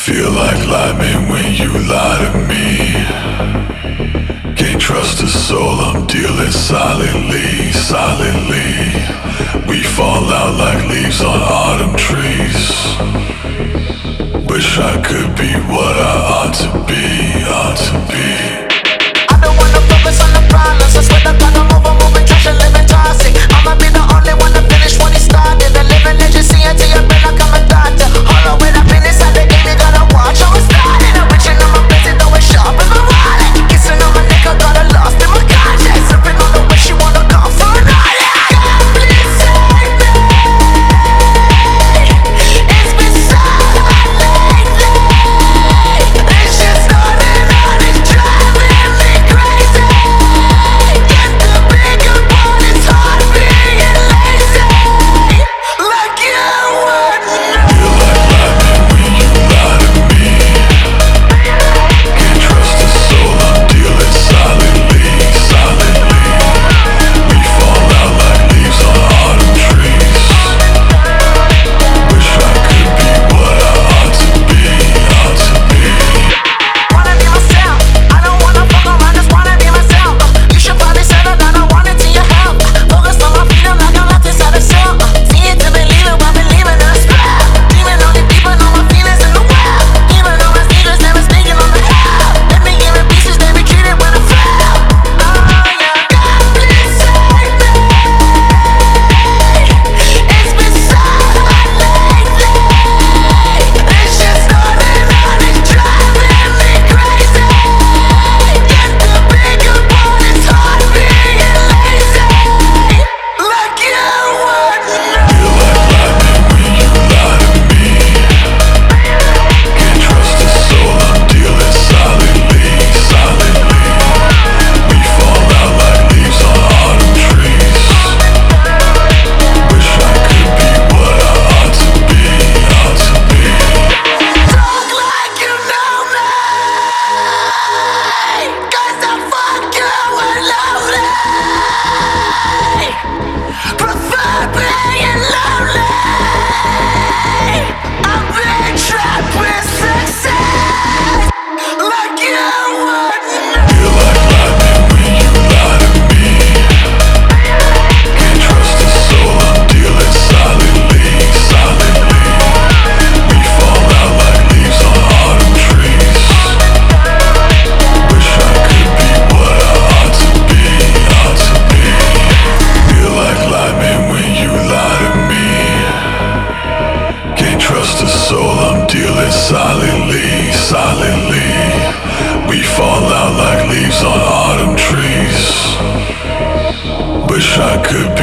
Feel like lightning when you lie to me. Can't trust a soul, I'm dealing silently, silently. We fall out like leaves on autumn trees. Wish I could be what I ought to be, ought to be. I don't wanna focus on the problems. I swear to God I'm over moving trash and living toxic. I'ma be the only one to finish when he started. The living legacy until you feel like I'm a doctor. Hold on, when I've been inside the game, you gotta watch how it started. I'm reaching on my blessing, though it's sharp as my wallet. Kissing on my neck, I got her lost in my conscience. Slipping on the way she wanna go for an island. God, please save me. It's been so hard lately. It's just starting on, it's driving me crazy. Get the bigger part, it's hard being lazy. Like you would know. Feel like lightning when you lie to me. Can't trust a soul, I'm dealing silently, silently. We fall out like leaves on autumn trees. Wish I could be what I ought to be, ought to be. Wanna be myself, I don't wanna fuck around, just wanna be myself. You should probably settle down, I want it to your help. Focus on my freedom like I'm locked inside a cell. See it to believe it, while believing in a spell. Dreaming on the deep, I know my feelings in the well. Even though my sneakers never speaking on the hell. Let me give it pieces, they retreated when I fell. Oh yeah, God please save me. It's been so hard lately. It's just starting on, it's driving me crazy. Get the bigger part, it's hard being lazy. Like you would know. Feel like lightning when you lie to me. Can't trust a soul, I'm dealing silently, silently. We fall out like leaves on autumn trees. Wish I could be what I ought to be, ought to be. Talk like you know me. 'Cause I fuck you and lonely. Prefer being lonely. I've been trapped with success. Like you would know. Feel like lightning when you lie to me. Can't trust a soul, I'm dealing silently, silently. We fall out like leaves on autumn trees. Wish I could be what I ought to be, ought to be. Feel like lightning when you lie to me. Can't trust a soul, I'm dealing silently, silently. We fall out like leaves on autumn trees. Wish I could be